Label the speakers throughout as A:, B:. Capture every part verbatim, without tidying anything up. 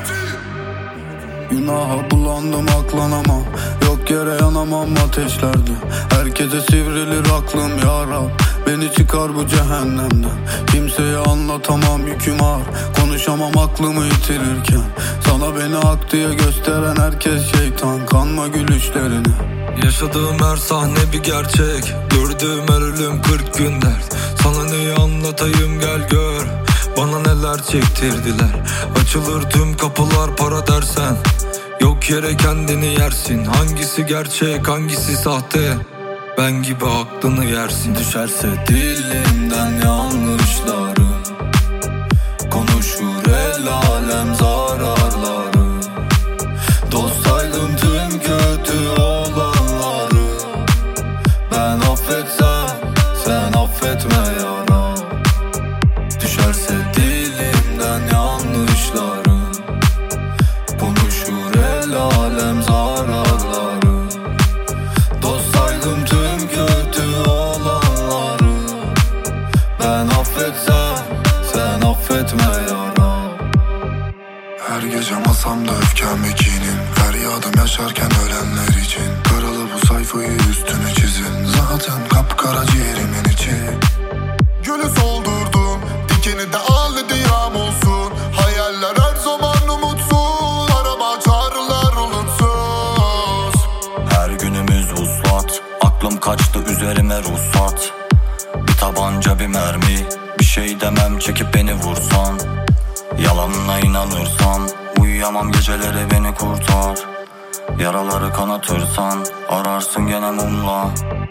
A: Günaha bulandım aklanamam, yok yere yanamam ateşlerde. Herkese sivrilir aklım ya Rab, beni çıkar bu cehennemden. Kimseye anlatamam yüküm ağır, konuşamam aklımı yitirirken. Sana beni hak diye gösteren herkes şeytan, kanma gülüşlerini.
B: Yaşadığım her sahne bir gerçek, gördüğüm her ölüm kırk gün dert. Sana neyi anlatayım gel gör, bana neler çektirdiler. Açılır tüm kapılar para dersen, yok yere kendini yersin. Hangisi gerçek hangisi sahte, ben gibi aklını yersin.
A: Düşerse dilimden yanlışlarım, konuşur el alem zararları. Dost saydım tüm kötü olanları, ben affetsem sen affetme yara. Düşerse dilimden yanlışlarım, konuşur el alem zararları. Dost saydım tüm kötü olanları, ben affetsem sen affetme yara.
C: Her gece masamda öfkem ve kinim, feryadım yaşarken ölenler için. Karalı bu sayfayı üstüne çizin, zaten kapkara ciğerimin içi. Gülü soldurdun, dikeni de al diyam olsun. Hayaller her zaman umutsuz, arama çağrılar olutsuz.
D: Her günümüz vuslat, aklım kaçtı üzerime ruhsat. Bir tabanca bir mermi, bir şey demem çekip beni vursan. Yalanına inanırsan, uyuyamam geceleri beni kurtar. Yaraları kanatırsan, ararsın gene mumla.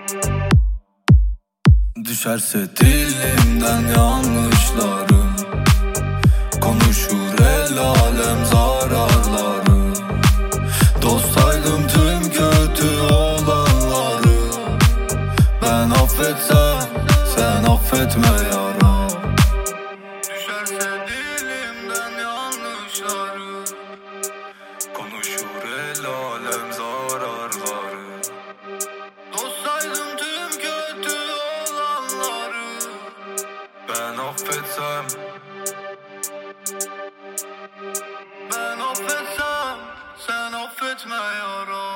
A: Düşerse dilimden yanlışlarım, konuşur el alem zararları. Dost saydım tüm kötü olanları, ben affetsem sen affetme yara. Düşerse dilimden yanlışlarım, konuşur el alem zararları. Dost saydım tüm kötü olanları, ben affetsem Ben affetsem sen affetme yara.